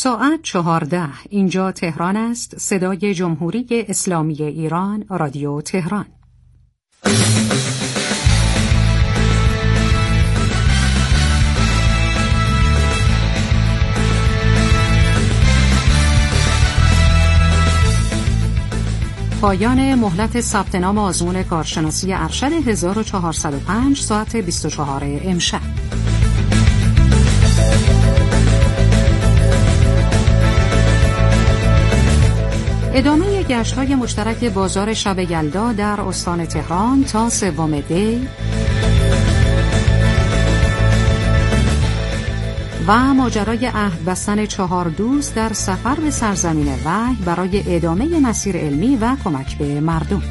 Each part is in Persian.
ساعت 14. اینجا تهران است. صدای جمهوری اسلامی ایران، رادیو تهران. پایان مهلت ثبت نام آزمون کارشناسی ارشد 1405 ساعت 24 امشب. ادامه گشت‌های مشترک بازار شب یلدا در استان تهران تا 3 دی و ماجرای عهد بستن 4 دوست در سفر به سرزمین وحی برای ادامه مسیر علمی و کمک به مردم.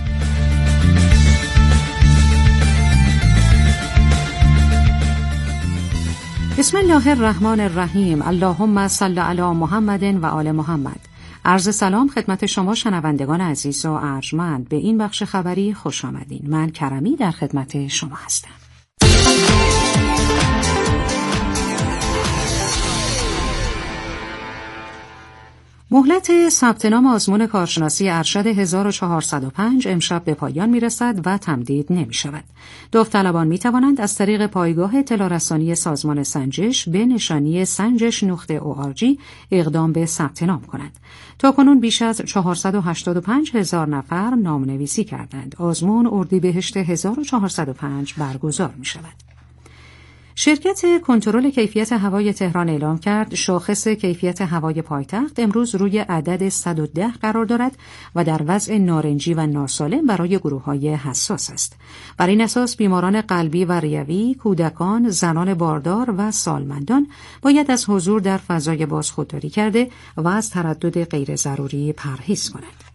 بسم الله الرحمن الرحیم. اللهم صل علی محمد و آل محمد. عرض سلام خدمت شما شنوندگان عزیز و ارجمند. به این بخش خبری خوش آمدین. من کرمی در خدمت شما هستم. مهلت ثبت نام آزمون کارشناسی ارشد 1405 امشب به پایان میرسد و تمدید نمی شود. داوطلبان می توانند از طریق پایگاه اطلاع رسانی سازمان سنجش به نشانی sanjesh.org اقدام به ثبت نام کنند. تاکنون بیش از 485,000 نفر نامنویسی کردند. آزمون اردیبهشت 1405 برگزار می شود. شرکت کنترل کیفیت هوای تهران اعلام کرد شاخص کیفیت هوای پایتخت امروز روی عدد 110 قرار دارد و در وضع نارنجی و ناسالم برای گروه‌های حساس است. بر این اساس بیماران قلبی و ریوی، کودکان، زنان باردار و سالمندان باید از حضور در فضای باز خودداری کرده و از تردد غیر ضروری پرهیز کنند.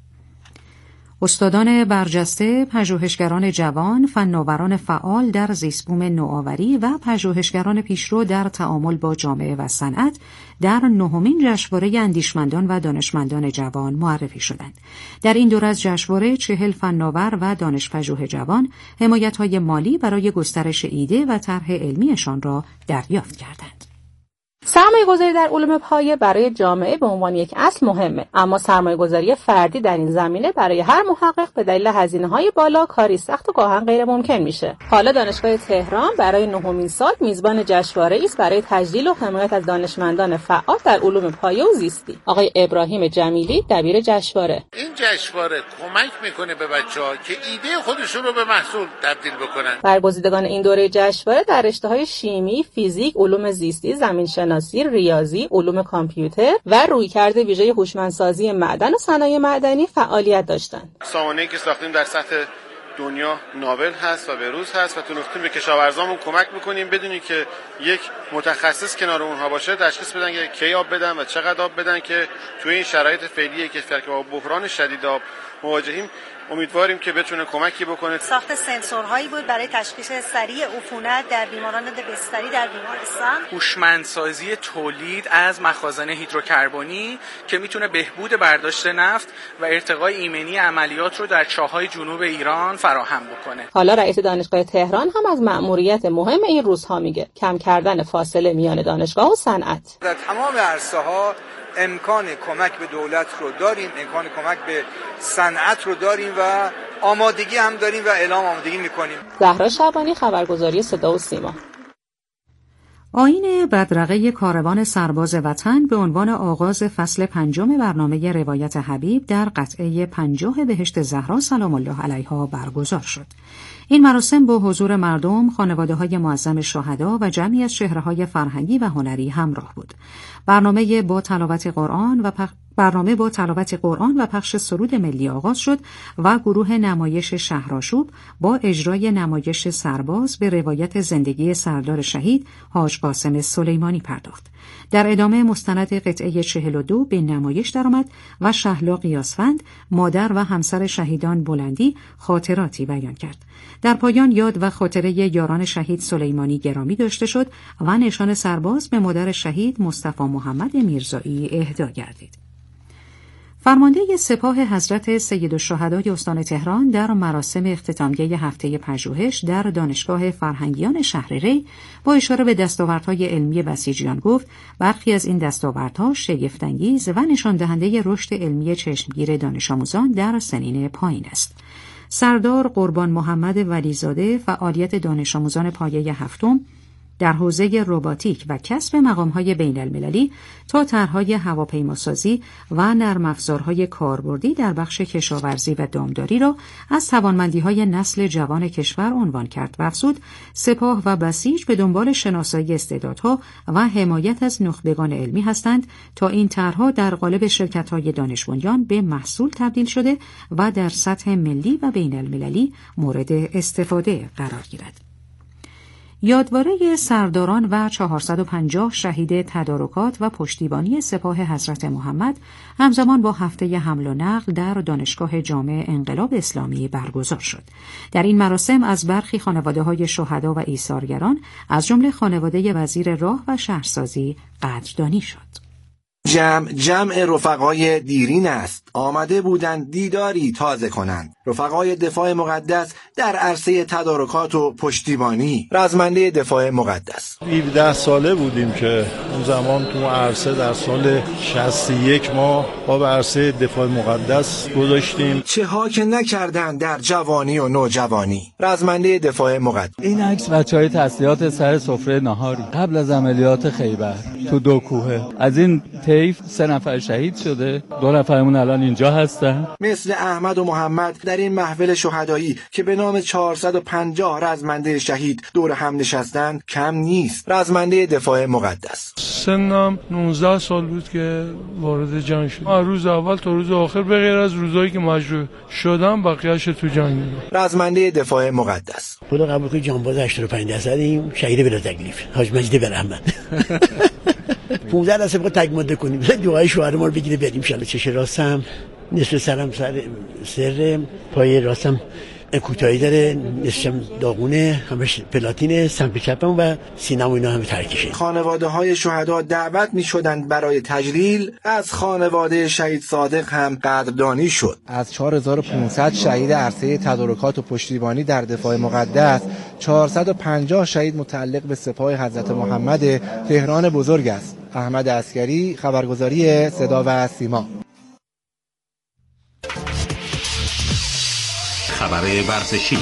استادان برجسته، پژوهشگران جوان، فناوران فعال در زیست‌بوم نوآوری و پژوهشگران پیشرو در تعامل با جامعه و صنعت در 9مین جشنواره اندیشمندان و دانشمندان جوان معرفی شدند. در این دور از جشنواره 40 فناور و دانشپژوه جوان حمایت‌های مالی برای گسترش ایده و طرح علمیشان را دریافت کردند. سرمایه‌گذاری در علوم پایه برای جامعه به عنوان یک اصل مهمه، اما سرمایه‌گذاری فردی در این زمینه برای هر محقق به دلیل هزینه‌های بالا کاری سخت و گاهن غیر ممکن میشه. حالا دانشگاه تهران برای 9مین سال میزبان جشنواره‌ای است برای تجلیل و حمایت از دانشمندان فعال در علوم پایه و زیستی. آقای ابراهیم جمیلی دبیر جشنواره: این جشنواره کمک میکنه به بچه‌ها که ایده خودشون رو به محصول تبدیل بکنن. برگزیدگان این دوره جشنواره در رشته‌های شیمی، فیزیک، علوم زیستی، زمین‌شناسی، ریاضی، علوم کامپیوتر و رویکرد ویژه هوشمندسازی معدن و صنایع معدنی فعالیت داشتند. سامانه‌ای که ساختیم در سطح دنیا ناول هست و بروز هست و تونستیم به کشاورزامون کمک میکنیم بدونی که یک متخصص کنار اونها باشه تشخیص بدن که کی آب بدن و چقدر آب بدن که توی این شرایط فعلی کشور که با بحران شدید آب مواجهیم امیدواریم که بتونه کمکی بکنه. ساخت سنسورهایی بود برای تشخیص سریع عفونت در بیماران بستری در بیمارستان. هوشمندسازی تولید از مخازن هیدروکربنی که میتونه بهبود برداشت نفت و ارتقای ایمنی عملیات رو در چاهای جنوب ایران فراهم بکنه. حالا رئیس دانشگاه تهران هم از مأموریت مهم این روزها میگه: کم کردن فاصله میان دانشگاه و صنعت. در تمام عرصه‌ها امکان کمک به دولت رو داریم، امکان کمک به صنعت رو داریم و آمادگی هم داریم و اعلام آمادگی میکنیم. زهرا شعبانی، خبرگزاری صدا و سیما. آیین بدرقه کاروان سرباز وطن به عنوان آغاز فصل 5 برنامه روایت حبیب در قطعه 50 بهشت زهرا سلام الله علیها برگزار شد. این مراسم با حضور مردم، خانواده‌های معظم شهدا و جمعی از چهره‌های فرهنگی و هنری همراه بود. برنامه با تلاوت قرآن و پخش سرود ملی آغاز شد و گروه نمایش شهرآشوب با اجرای نمایش سرباز به روایت زندگی سردار شهید حاج قاسم سلیمانی پرداخت. در ادامه مستند قطعه 42 به نمایش درآمد و شهلا قیاسفند، مادر و همسر شهیدان بلندی، خاطراتی بیان کرد. در پایان یاد و خاطره یاران شهید سلیمانی گرامی داشته شد و نشان سرباز به مادر شهید مصطفی محمد میرزایی اهدا گردید. فرمانده سپاه حضرت سیدالشهدای استان تهران در مراسم اختتامیه هفته پژوهش در دانشگاه فرهنگیان شهر ری با اشاره به دستاوردهای علمی بسیجیان گفت برخی از این دستاوردها شگفت‌انگیز و نشان دهنده رشد علمی چشمگیر دانش آموزان در سنین پایین است. سردار قربان محمد ولیزاده فعالیت دانش آموزان پایه هفتم در حوزه رباتیک و کسب مقام‌های بین‌المللی تا طرح‌های هواپیماسازی و نرم افزارهای کاربردی در بخش کشاورزی و دامداری را از توانمندی‌های نسل جوان کشور عنوان کرد و افزود سپاه و بسیج به دنبال شناسایی استعدادها و حمایت از نخبگان علمی هستند تا این طرح‌ها در قالب شرکت‌های دانش بنیان به محصول تبدیل شده و در سطح ملی و بین‌المللی مورد استفاده قرار گیرد. یادواره سرداران و 450 شهید تدارکات و پشتیبانی سپاه حضرت محمد همزمان با هفته حمل و نقل در دانشگاه جامع انقلاب اسلامی برگزار شد. در این مراسم از برخی خانواده‌های شهدا و ایثارگران از جمله خانواده وزیر راه و شهرسازی قدردانی شد. جمع رفقای دیرین است. آمده بودند دیداری تازه کنند. رفقای دفاع مقدس در عرصه تدارکات و پشتیبانی. رزمنده دفاع مقدس 17 ساله بودیم که اون زمان تو عرصه در سال 61 ما با به عرصه دفاع مقدس گذاشتیم. چه ها که نکردند در جوانی و نوجوانی. رزمنده دفاع مقدس. این عکس بچهای تسلیحات سر سفره نهاری قبل از عملیات خیبر تو 2 کوهه. از این طیف 3 نفر شهید شده، 2 نفرمون الان اینجا هستن. مثل احمد و محمد در این محفل شهدایی که به نام 450 رزمنده شهید دور هم نشستند کم نیست. رزمنده دفاع مقدس. سنم 19 سال بود که وارد جنگ شدم. روز اول تا روز آخر به غیر از روزایی که مجروح شدم بقیه‌اش تو جنگ بودم. رزمنده دفاع مقدس. خدا قبول کنه جانباز 85%یم شهید بلا تکلیف. حاج مجید برحمت. 15 دسته بخواد تگماده کنیم دعای شوهر ما رو بگیره بریم انشالله. چش راستم نصف سرم سر پای راستم کوتاهی داره، نصفم داغونه، همش پلاتینه، سمت چپم و سینم و اینا همه ترکیشه. خانواده های شهدا دعوت می شدند برای تجلیل. از خانواده شهید صادق هم قدردانی شد. از 4500 شهید عرصه تدارکات و پشتیبانی در دفاع مقدس 450 شهید متعلق به سپاه حضرت محمد تهران بزرگ است. احمد عسکری، خبرگزاری صدا و سیما. خبر ورزشی.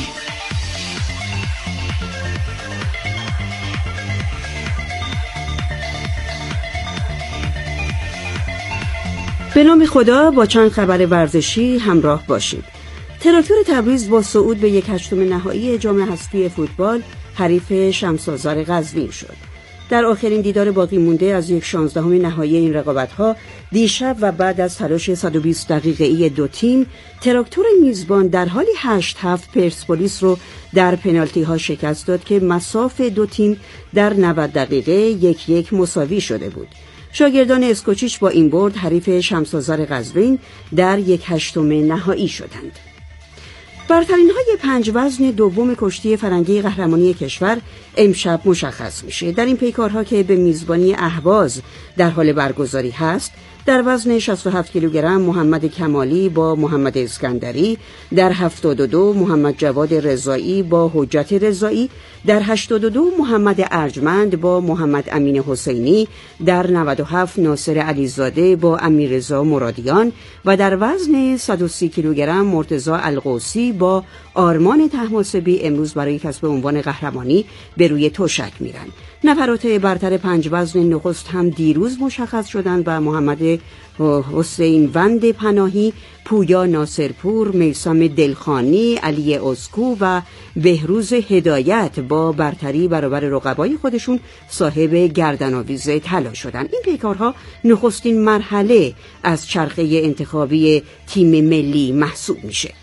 به نام خدا با چند خبر ورزشی همراه باشید. تراکتور تبریز با صعود به 1/8 نهایی جام حذفی فوتبال حریف شمس‌آذر قزوین شد. در آخرین دیدار باقی مونده از 1/16 نهایی این رقابت‌ها دیشب و بعد از تلاش 120 دقیقه‌ای 2 تیم، تراکتور میزبان در حالی 8-7 پرسپولیس رو در پنالتی‌ها شکست داد که مصاف 2 تیم در 90 دقیقه 1-1 مساوی شده بود. شاگردان اسکوچیچ با این برد حریف شمس‌آذر قزوین در 1/8 نهایی شدند. برترین‌های 5 وزن دوم کشتی فرنگی قهرمانی کشور امشب مشخص میشه. در این پیکارها که به میزبانی اهواز در حال برگزاری هست، در وزن 67 کیلوگرم محمد کمالی با محمد اسکندری، در 72 محمد جواد رضایی با حجت رضایی، در 82 محمد ارجمند با محمد امین حسینی، در 97 ناصر علیزاده با امیررضا مرادیان و در وزن 130 کیلوگرم مرتضی القوسی با آرمان طهماسبی امروز برای کسب عنوان قهرمانی به روی تشک میرن. نفرات برتر 5 وزن نخست هم دیروز مشخص شدند و محمد حسین وند پناهی، پویا ناصرپور، میثم دلخانی، علی اسکو و بهروز هدایت با برتری برابر رقبای خودشون صاحب گردن‌آویز طلا شدند. این پیکارها نخستین مرحله از چرخه انتخابی تیم ملی محسوب میشه.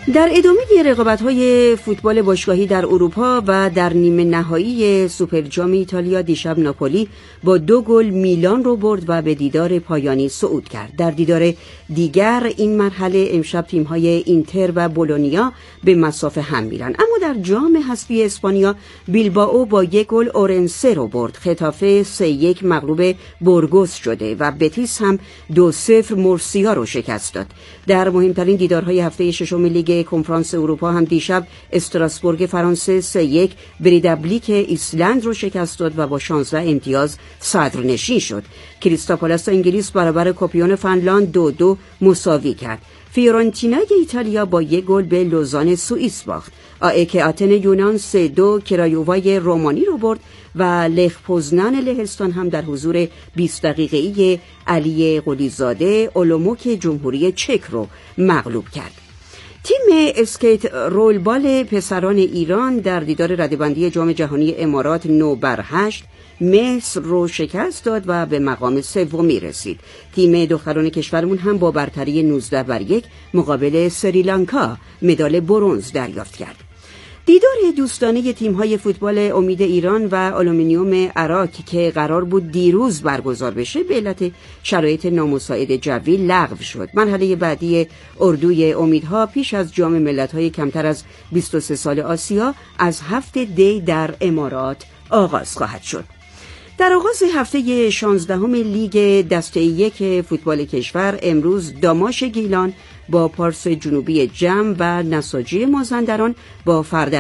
در ادامه رقابت‌های فوتبال باشگاهی در اروپا و در نیمه نهایی سوپرجام ایتالیا دیشب ناپولی با 2 گل میلان رو برد و به دیدار پایانی صعود کرد. در دیدار دیگر این مرحله امشب تیم‌های اینتر و بولونیا به مسافه هم میرن. اما در جام حذفی اسپانیا بیلبائو با 1 گل اورنسه رو برد. خطافه 3-1 مغلوب بورگوس شده و بتیس هم 2-0 مورسیا رو شکست داد. در مهمترین دیدارهای هفته ششم لیگ کنفرانس اروپا هم دیشب استراسبورگ فرانسه 3-1 بریدابلیک ایسلند رو شکست داد و با 16 امتیاز صدرنشین شد. کریستال پالاس انگلیس برابر کوپیون فنلاند 2-2 مساوی کرد. فیورنتینای ایتالیا با 1 گل به لوزان سوئیس باخت. آئک آتن یونان 3-2 کرایووای رومانی رو برد و لخ پوزنان لهستان هم در حضور 20 دقیقه‌ای علی قلیزاده اولوموک جمهوری چک رو مغلوب کرد. تیم اسکیت رولبال پسران ایران در دیدار رده‌بندی جام جهانی امارات 9-8 مصر رو شکست داد و به مقام سومی رسید. تیم دختران کشورمون هم با برتری 19-1 مقابل سریلانکا مدال برنز دریافت کرد. دیدار دوستانه تیم‌های فوتبال امید ایران و آلومینیوم عراق که قرار بود دیروز برگزار بشه به علت شرایط نامساعد جوی لغو شد. مرحله بعدی اردوی امیدها پیش از جام ملت‌های کمتر از 23 سال آسیا از هفته دی در امارات آغاز خواهد شد. در آغاز هفته 16 لیگ دسته 1 فوتبال کشور امروز داماش گیلان با پارس جنوبی جم و نساجی مازندران با فرد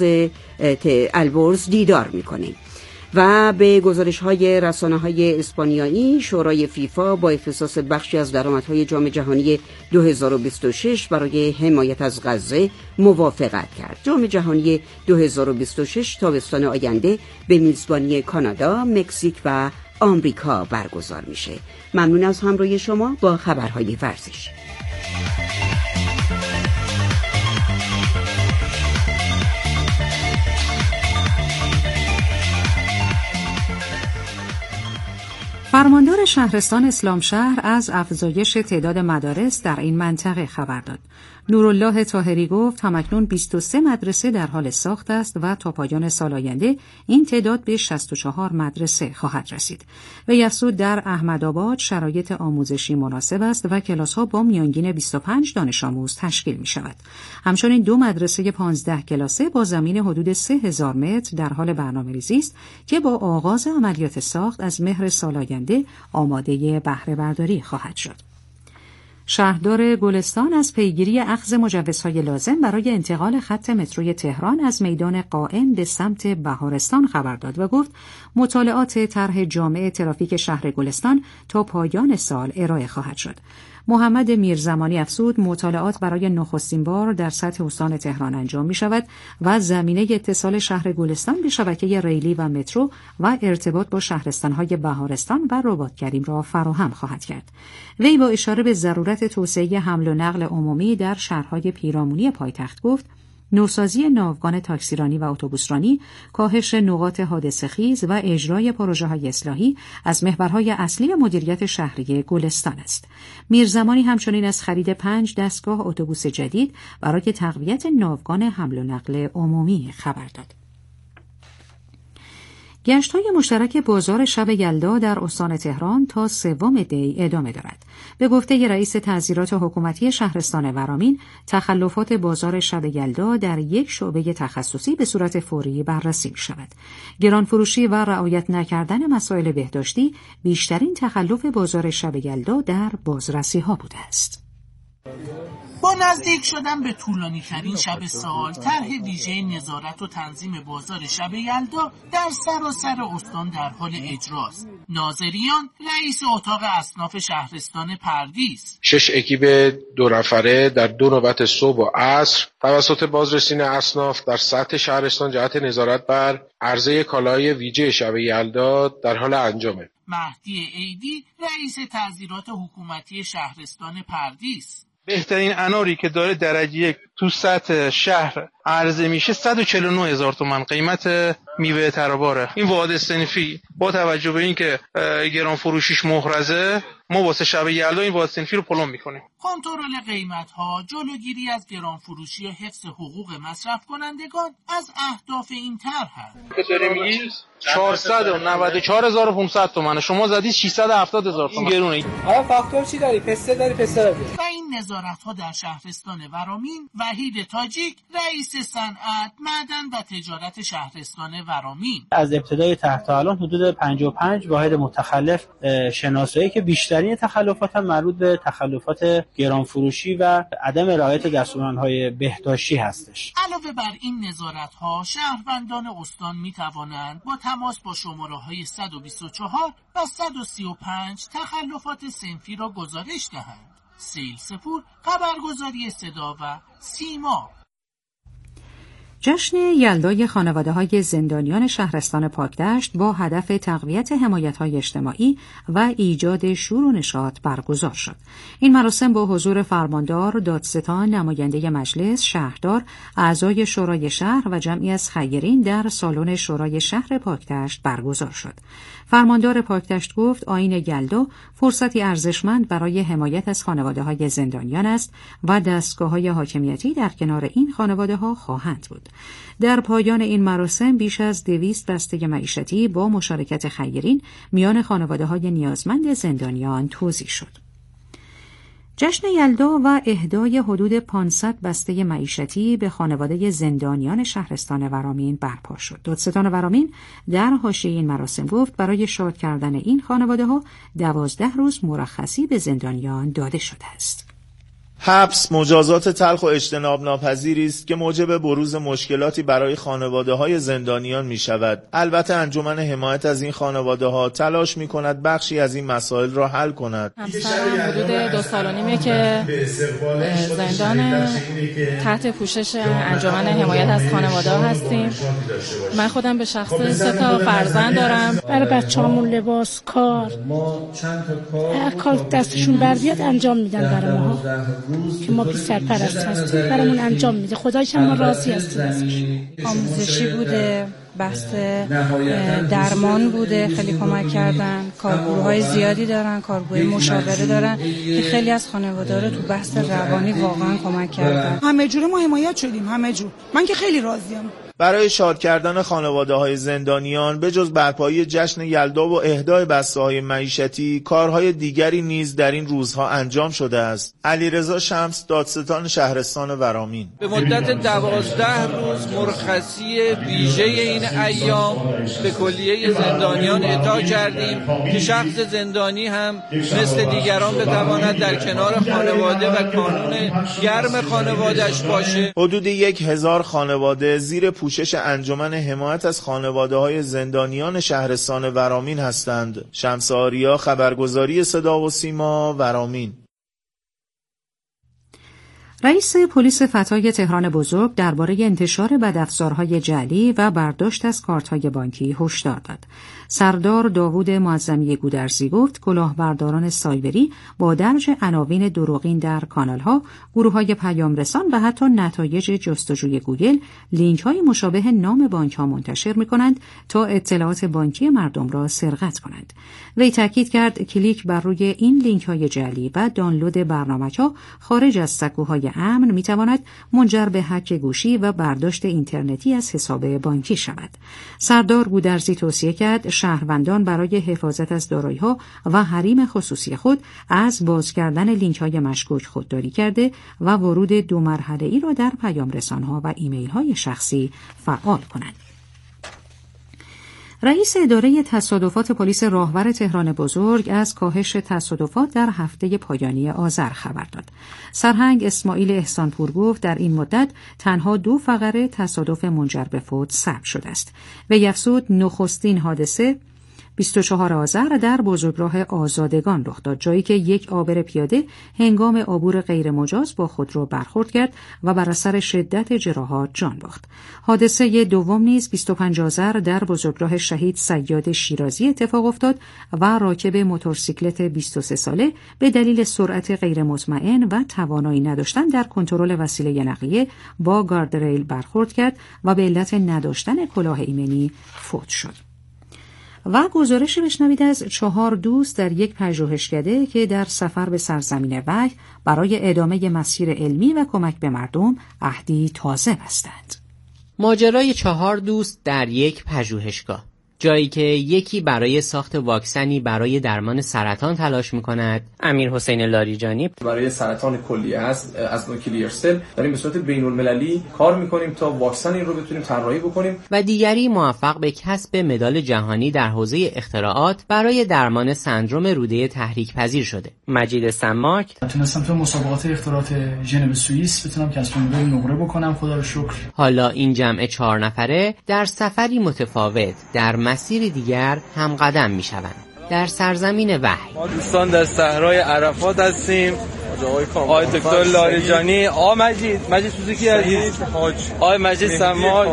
البرز دیدار می‌کنیم. و به گزارش‌های رسانه‌های اسپانیایی شورای فیفا با اختصاص بخشی از درآمدهای جام جهانی 2026 برای حمایت از غزه موافقت کرد. جام جهانی 2026 تابستان آینده به میزبانی کانادا، مکزیک و آمریکا برگزار میشه. ممنون از همراهی شما با خبرهای ورزش. فرماندار شهرستان اسلامشهر از افزایش تعداد مدارس در این منطقه خبر داد. نورالله طاهری گفت همکنون 23 مدرسه در حال ساخت است و تا پایان سال آینده این تعداد به 64 مدرسه خواهد رسید. وی افزود در احمدآباد شرایط آموزشی مناسب است و کلاس‌ها با میانگین 25 دانش آموز تشکیل می شود. همچنین 2 مدرسه 15 کلاسه با زمین حدود 3000 متر در حال برنامه‌ریزی است که با آغاز عملیات ساخت از مهر سال آینده آماده بهره برداری خواهد شد. شهردار گلستان از پیگیری اخذ مجوزهای لازم برای انتقال خط متروی تهران از میدان قائم به سمت بهارستان خبر داد و گفت مطالعات طرح جامع ترافیک شهر گلستان تا پایان سال ارائه خواهد شد. محمد میرزمانی افزود مطالعات برای نخستین بار در سطح استان تهران انجام می شود و زمینه اتصال شهر گلستان به شبکه ریلی و مترو و ارتباط با شهرستان‌های بهارستان و رباط‌کریم را فراهم خواهد کرد. وی با اشاره به ضرورت توسعه حمل و نقل عمومی در شهرهای پیرامونی پایتخت گفت نوسازی ناوگان تاکسیرانی و اتوبوسرانی، کاهش نقاط حادثه‌خیز و اجرای پروژه‌های اصلاحی از محورهای اصلی مدیریت شهری گلستان است. میرزمانی همچنین از خرید 5 دستگاه اتوبوس جدید برای تقویت ناوگان حمل و نقل عمومی خبر داد. گشت‌های مشترک بازار شب یلدا در استان تهران تا 3 دی ادامه دارد. به گفته رئیس تعزیرات حکومتی شهرستان ورامین، تخلفات بازار شب یلدا در یک شعبه تخصصی به صورت فوری بررسی می‌شود. گرانفروشی و رعایت نکردن مسائل بهداشتی بیشترین تخلف بازار شب یلدا در بازرسی‌ها بوده است. با نزدیک شدن به طولانی‌ترین شب سال، طرح ویژه نظارت و تنظیم بازار شب یلدا در سراسر استان در حال اجراست. ناظریان رئیس اتاق اصناف شهرستان پردیس 6 اکیپ 2 نفره در 2 نوبت صبح و عصر توسط بازرسین اصناف در سطح شهرستان جهت نظارت بر عرضه کالای ویژه شب یلدا در حال انجامه. مهدی عیدی رئیس تعزیرات حکومتی شهرستان پردیس بهترین اناری که داره درجه 1 تو سطح شهر عرضه میشه 149,000 تومان قیمت میوه تراباره. این واحد صنفی با توجه به اینکه گران فروشیش محرزه، ما واسه شب یلدا این واحد صنفی رو پلم میکنیم. کنترل قیمت‌ها، جلوگیری از گران فروشی و حفظ حقوق مصرف کنندگان از اهداف این طرح است. که داری میگی 494,500 تومان، شما زدی 670,000 تومان. گرونه. آقا فاکتور چی داری؟ پسته داری؟ پسته داری. و این نظارت‌ها در شهرستان ورامین، وحید تاجیک، رئیس صنعت، معدن و تجارت شهرستان ورامین. از ابتدای طرح تا الان حدود 55 واحد متخلف شناسایی که بیشترین تخلفات هم مربوط به تخلفات گرانفروشی و عدم رعایت دستورالعمل‌های بهداشتی هستش. علاوه بر این نظارت‌ها، شهروندان استان می‌توانند با تماس با شماره‌های 124 و 135 تخلفات صنفی را گزارش دهند. سیل سپور، خبرگزاری صدا و سیما. جشن یلدای خانواده‌های زندانیان شهرستان پاکدشت با هدف تقویت حمایت‌های اجتماعی و ایجاد شور و نشاط برگزار شد. این مراسم با حضور فرماندار، دادستان، نماینده مجلس، شهردار، اعضای شورای شهر و جمعی از خیرین در سالن شورای شهر پاکدشت برگزار شد. فرماندار پاکدشت گفت آیین یلدا فرصتی ارزشمند برای حمایت از خانواده‌های زندانیان است و دستگاه‌های حاکمیتی در کنار این خانواده‌ها خواهند بود. در پایان این مراسم بیش از 200 بسته معیشتی با مشارکت خیرین میان خانواده‌های نیازمند زندانیان توزیع شد. جشن یلدا و اهدای حدود 500 بسته معیشتی به خانواده زندانیان شهرستان ورامین برپا شد. دادستان ورامین در حاشیه این مراسم گفت برای شاد کردن این خانواده‌ها 12 روز مرخصی به زندانیان داده شده است. حبس مجازات تلخ و اجتناب ناپذیری است که موجب بروز مشکلاتی برای خانواده‌های زندانیان می‌شود. البته انجمن حمایت از این خانواده‌ها تلاش می‌کند بخشی از این مسائل را حل کند. همسرم حدود 2 سال و نیمه که زندان، تحت پوشش انجمن حمایت از خانواده‌ها هستیم. من خودم به شخص 3 تا فرزند دارم. برای بچه‌هامون لباس، کار دستشون بر بیاد انجام میدن برای ما. که ما بی سرپرست هستیم برامون انجام میده. خدایش هم ما راضی هستیم ازش. آموزشی بوده، بحث درمان بوده، خیلی کمک کردن. کارگروه‌های زیادی دارن، کارگروه مشاوره دارن که خیلی از خانواده رو تو بحث روانی واقعا کمک کردن. همه جوره ما حمایت شدیم، همه جور. من که خیلی راضیم. برای شاد کردن خانواده‌های زندانیان به جز برپایی جشن یلدا و اهدای بسته‌های معیشتی، کارهای دیگری نیز در این روزها انجام شده است. علیرضا شمس، دادستان شهرستان ورامین: به مدت 12 روز مرخصی ویژه این ایام به کلیه زندانیان اعطا کردیم که شخص زندانی هم مثل دیگران بتواند در کنار خانواده و کانون گرم خانواده‌اش باشه. حدود 1000 خانواده زیر پوشش انجمن حمایت از خانواده‌های زندانیان شهرستان ورامین هستند. شمس آریا، خبرگزاری صدا و سیما، ورامین. رئیس پلیس فتای تهران بزرگ درباره انتشار بدافزارهای جعلی و برداشت از کارت‌های بانکی هشدار داد. سردار داوود معظمی گودرزی گفت کلاهبرداران سایبری با درج عناوین دروغین در کانال‌ها، گروه‌های پیام‌رسان و حتی نتایج جستجوی گوگل لینک‌های مشابه نام بانک‌ها منتشر می‌کنند تا اطلاعات بانکی مردم را سرقت کنند. وی تاکید کرد کلیک بر روی این لینک‌های جعلی و دانلود برنامه‌ها خارج از سکوهای امن می‌تواند منجر به هک گوشی و برداشت اینترنتی از حساب بانکی شود. سردار گودرزی توصیه کرد شهروندان برای حفاظت از دارایی‌ها و حریم خصوصی خود از باز کردن لینک‌های مشکوک خودداری کرده و ورود 2 مرحله‌ای را در پیام‌رسان‌ها و ایمیل‌های شخصی فعال کنند. رئیس اداره تصادفات پلیس راهور تهران بزرگ از کاهش تصادفات در هفته پایانی آذر خبر داد. سرهنگ اسماعیل احسانپور گفت در این مدت تنها 2 فقره تصادف منجر به فوت ثبت شده است. وی افزود نخستین حادثه 24 آذر در بزرگراه آزادگان رخ داد، جایی که یک عابر پیاده هنگام عبور غیر مجاز با خودرو برخورد کرد و بر اثر شدت جراحات جان باخت. حادثه دوم نیز 25 آذر در بزرگراه شهید صیاد شیرازی اتفاق افتاد و راکب موتورسیکلت 23 ساله به دلیل سرعت غیر مطمئن و توانایی نداشتن در کنترل وسیله نقلیه با گاردریل برخورد کرد و به علت نداشتن کلاه ایمنی فوت شد. و گزارشی بشنوید از 4 دوست در یک پژوهشکده که در سفر به سرزمین وحی برای ادامه مسیر علمی و کمک به مردم عهدی تازه بستند. ماجرای 4 دوست در یک پژوهشگاه، جایی که یکی برای ساخت واکسنی برای درمان سرطان تلاش می‌کند. امیرحسین لاریجانی برای سرطان کلیه هست از نوکلیر سل داریم به صورت بین‌المللی کار می‌کنیم تا واکسن این رو بتونیم طراحی بکنیم. و دیگری موفق به کسب مدال جهانی در حوزه اختراعات برای درمان سندرم روده تحریک پذیر شده. مجید سماک تونستم تو مسابقات اختراعات ژنو سوئیس بتونم کسب مدال نقره بکنم، خدا رو شکر. حالا این جمع 4 نفره در سفری متفاوت در مسیر دیگر هم قدم می شوند. در سرزمین وحی ما دوستان در صحرای عرفات هستیم. آقای دکتر لاریجانی، مجید سوزوکی عزیز، آقای مجید سماک،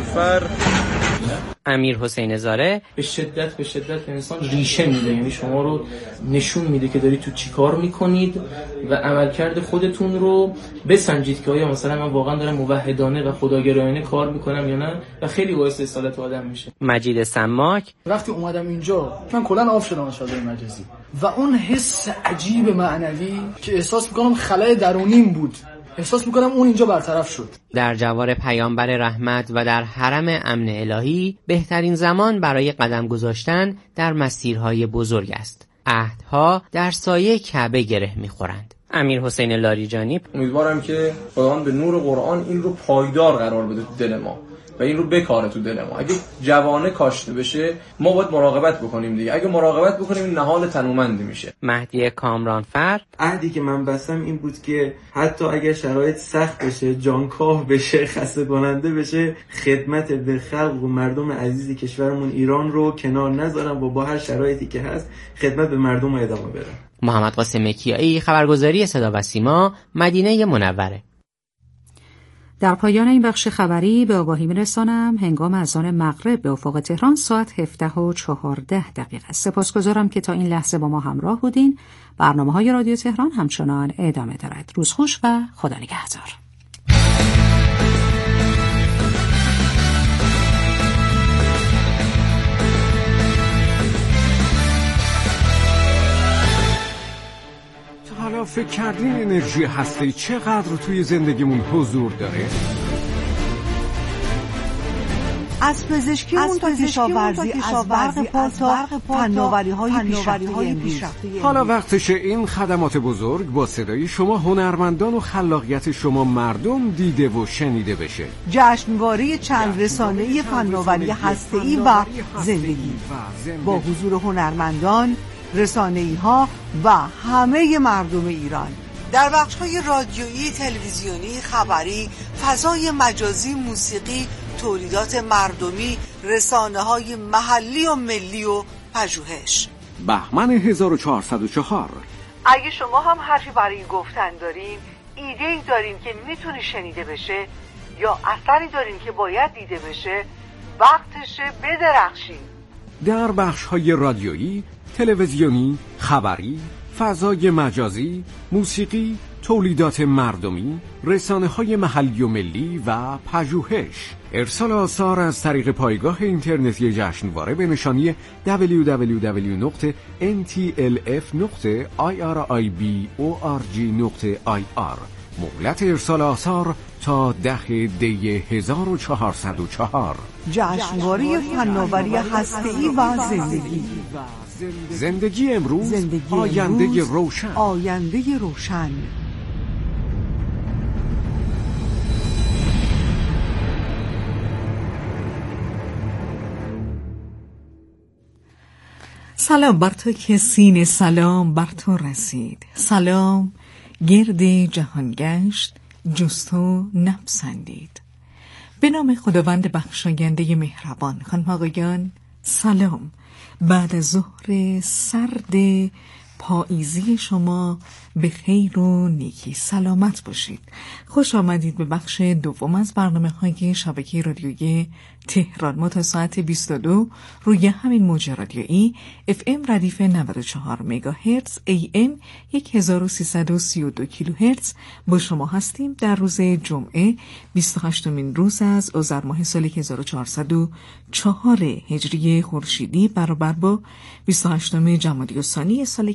امیرحسین زاره به شدت به انسان ریشه میده، یعنی شما رو نشون میده که دارید تو چی کار میکنید و عملکرد خودتون رو بسنجید که آیا مثلا من واقعا دارم موحدانه و خداگرایانه کار میکنم یا نه، و خیلی باعث اصالت آدم میشه. مجید سماک وقتی اومدم اینجا من کلا آف شدم از فضای مجازی و اون حس عجیب معنوی که احساس میکنم خلأ درونیم بود، احساس میکنم اون اینجا برطرف شد. در جوار پیامبر رحمت و در حرم امن الهی بهترین زمان برای قدم گذاشتن در مسیرهای بزرگ است. عهدها در سایه کعبه گره میخورند. امیرحسین لاریجانی امیدوارم که خداوند به نور قرآن این رو پایدار قرار بده تو دل ما و این رو بکاره تو دل ما. اگه جوانه کاشته بشه ما باید مراقبت بکنیم دیگه. اگه مراقبت بکنیم این نهال تنومندی میشه. مهدی کامرانفر عهدی که من بستم این بود که حتی اگر شرایط سخت بشه، جانکاه بشه، خسته کننده بشه، خدمت به خلق و مردم عزیز کشورمون ایران رو کنار نذارم و با هر شرایطی که هست خدمت به مردم رو ادامه بدم. محمد قاسم کیایی، خبرگزاری صدا و سیما، مدینه منوره. در پایان این بخش خبری به آگاهی می‌رسانم هنگام اذان مغرب به افق تهران ساعت 17:14 است. سپاسگزارم که تا این لحظه با ما همراه بودین. برنامه‌های رادیو تهران همچنان ادامه دارد. روز خوش و خدا نگهدار. حالا فکر کردین انرژی هسته‌ای چقدر توی زندگیمون حضور داره؟ از پزشکیمون تا کشاورزی، از برق پا تا فناوری‌های پیشرفته. حالا وقتشه این خدمات بزرگ با صدای شما هنرمندان و خلاقیت شما مردم دیده و شنیده بشه. جشنواره چند رسانه‌ای فناوری هسته‌ای و زندگی با حضور هنرمندان، رسانه‌ای‌ها و همه مردم ایران در بخش‌های رادیویی، تلویزیونی، خبری، فضای مجازی، موسیقی، تولیدات مردمی، رسانه‌های محلی و ملی و پژوهش. بهمن 1404. اگه شما هم حرفی برای گفتن دارین، ایده‌ای دارین که میتونه شنیده بشه یا اثری دارین که باید دیده بشه، وقتشه بدرخشین. در بخش‌های رادیویی، تلویزیونی، خبری، فضای مجازی، موسیقی، تولیدات مردمی، رسانه‌های محلی و ملی و پژوهش. ارسال آثار از طریق پایگاه اینترنتی جشنواره به نشانی www.ntlf.irib.org.ir. مهلت ارسال آثار تا 10 دی 1404. جشنواره فناوری هسته‌ای و زندگی امروز، آینده روشن. سلام بر تو که سین سلام بر تو رسید. سلام گرد جهان گشت، جز تو نپسندید. به نام خداوند بخشاینده مهربان. خانم آقایان سلام. بعد از ظهر سرد پاییزی شما به خیر و نیکی سلامت باشید. خوش آمدید به بخش دوم از برنامه‌های شبکه رادیویی تهران. ما تا ساعت 22 روی همین موج رادیویی FM ردیف 94 مگاهرتز AM 1332 کیلوهرتز با شما هستیم. در روز جمعه 28مین روز از آذر ماه سال 1404 هجری خورشیدی برابر با 28 جمادی الثانی سال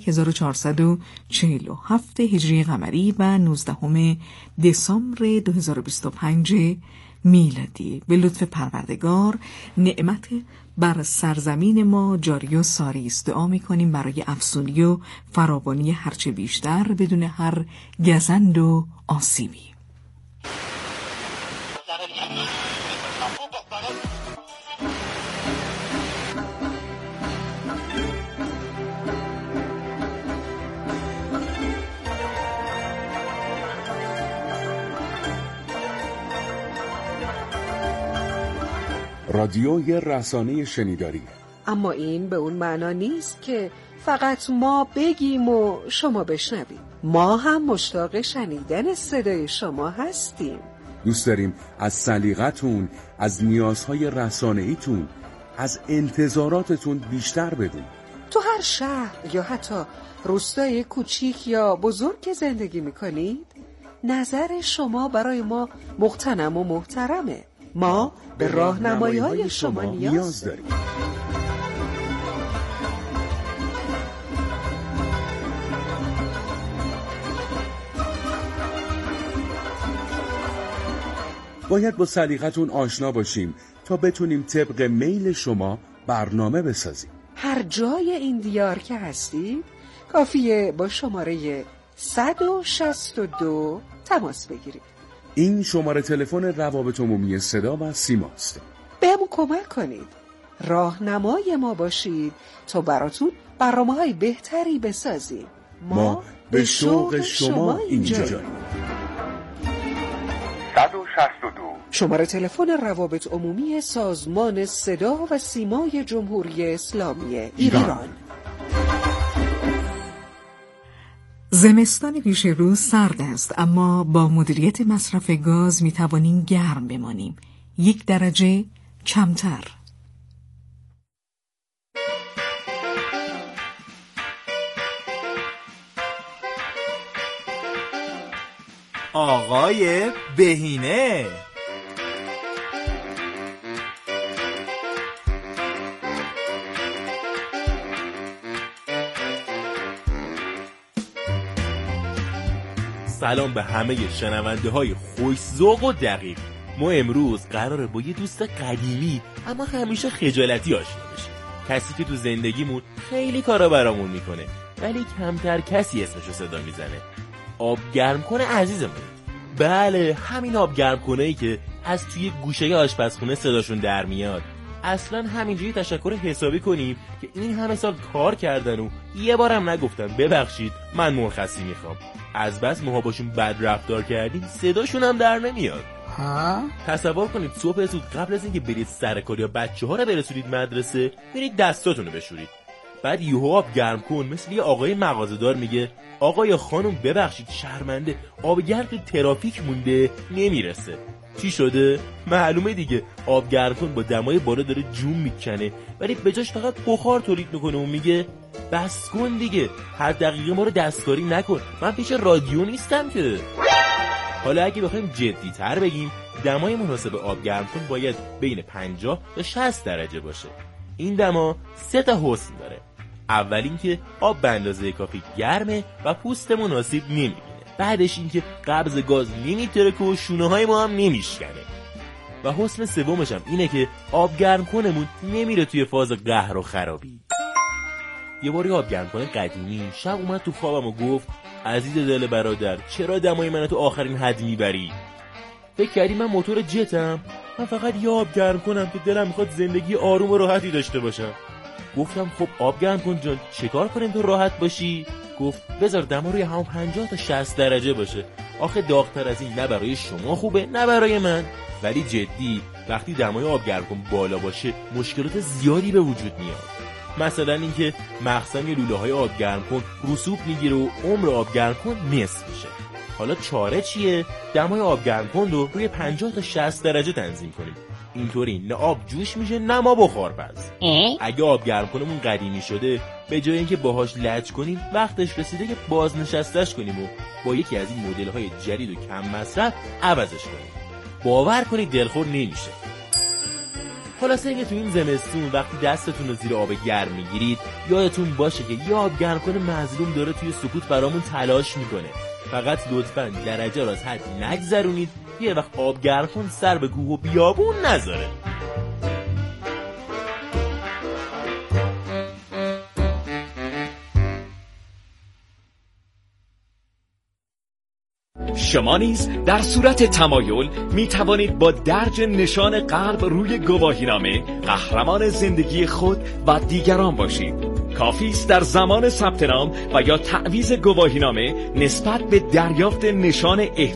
1447 هجری قمری و 19 دسامبر 2025 میلادی. به لطف پروردگار نعمت بر سرزمین ما جاری و ساری است. دعا می‌کنیم برای افزونی و فراوانی هرچه بیشتر بدون هر گزند و آسیبی. رادیوی رسانه شنیداری. اما این به اون معنا نیست که فقط ما بگیم و شما بشنوید. ما هم مشتاق شنیدن صدای شما هستیم. دوست داریم از سلیقتون، از نیازهای رسانه‌ایتون، از انتظاراتتون بیشتر بدونیم. تو هر شهر یا حتی روستای کوچیک یا بزرگ که زندگی میکنید، نظر شما برای ما مغتنم و محترمه. ما به راهنمایی‌های شما نیاز داریم. باید با سلیقتون آشنا باشیم تا بتونیم طبق میل شما برنامه بسازیم. هر جای این دیار که هستید کافیه با شماره 162 تماس بگیرید. این شماره تلفن روابط عمومی صدا و سیما است. بهمون کمک کنید، راهنمای ما باشید تا براتون برنامه‌های بهتری بسازیم. ما به شوق شما اینجاییم. 162 شماره تلفن روابط عمومی سازمان صدا و سیمای جمهوری اسلامی ایران. زمستان پیش رو سرد است، اما با مدیریت مصرف گاز می توانیم گرم بمانیم. 1 درجه کمتر. آقای بهینه. سلام به همه شنونده های خوش‌ذوق و دقیق. ما امروز قراره با یه دوست قدیمی اما همیشه خجالتی آشنا بشیم. کسی که تو زندگیمون خیلی کارا برامون میکنه ولی کمتر کسی اسمشو صدا میزنه. آب گرم کنه عزیزمون. بله، همین آب گرم کنه‌ای که از توی گوشه آشپزخونه صداشون در میاد. اصلا همینجوری تشکر حسابی کنیم که این همه سال کار کردن و یه بارم نگفتن ببخشید من مرخصی میخوام. از بس ماها باشون بد رفتار کردیم صداشون هم در نمیاد. تصور کنید صبح زود قبل از اینکه برید سر کار یا بچه‌ها رو برسونید مدرسه، برید دستاتون رو بشورید. بعد یهو آب گرم کن مثل یه آقای مغازه‌دار میگه آقا یا خانم ببخشید شرمنده آب گرم تو ترافیک مونده نمیرسه. چی شده؟ معلومه دیگه، آب گرم کن با دمای بالا داره جون میکنه ولی به جاش فقط بخار تولید میکنه و میگه بس کن دیگه، هر دقیقه ما رو دستکاری نکن، من پیش رادیو نیستم که. حالا اگه بخوایم جدی تر بگیم، دمای مناسب آب گرم کن باید بین 50 تا 60 درجه باشه. این دما 3 تا حسن داره. اول اینکه آب به اندازه کافی گرمه و پوست مناسب نمیگیره. بعدش اینکه قبض گاز نمیترکه و شونه های ما هم نمیشکنه. و حسن سومش هم اینه که آب گرم کنمون نمیره توی فاز قهر و خرابی. یه باری آب گرم کنه قدیمی شب اومد تو خوابم و گفت عزیز دل برادر چرا دمای منو تو آخرین حد میبری؟ فکر کردی من موتور جتم؟ من فقط یه آب گرم کنم که دلم میخواد زندگی آروم و راحتی داشته باشم. گفتم خب آب گرم کن جان چیکار کنیم تو راحت باشی؟ گفت بذار دما روی همون 50 تا 60 درجه باشه. آخه داغ‌تر از این نه برای شما خوبه نه برای من. ولی جدی وقتی دمای آب گرم کن بالا باشه مشکلات زیادی به وجود میاد. مثلا اینکه مخزن لوله‌های آب گرم کن رسوب میگیره و عمر آب گرم کن نصف میشه. حالا چاره چیه؟ دمای آب گرم کن رو روی 50 تا 60 درجه تنظیم کنیم. اینطوری نه آب جوش میشه نه ما بخارپز. اگه آب گرم کنمون قدیمی شده، به جای اینکه باهاش لج کنیم وقتش رسیده که بازنشستش کنیم و با یکی از این مدل‌های جدید و کم مصرف عوضش کنیم. باور کنید دلخور نمیشه. خلاصه اینکه تو این زمستون وقتی دستتون رو زیر آب گرم میگیرید یادتون باشه که یه آب گرم کنه مظلوم داره توی سکوت برامون تلاش میکنه. فقط لطفاً درجه را از حد نگذرونید، یه وقت آب گرم کن سر به کوه و بیابون نذاره. شما نیز در صورت تمایل می توانید با درج نشان قلب روی گواهینامه قهرمان زندگی خود و دیگران باشید. کافی است در زمان ثبت نام و یا تعویض گواهینامه نسبت به دریافت نشان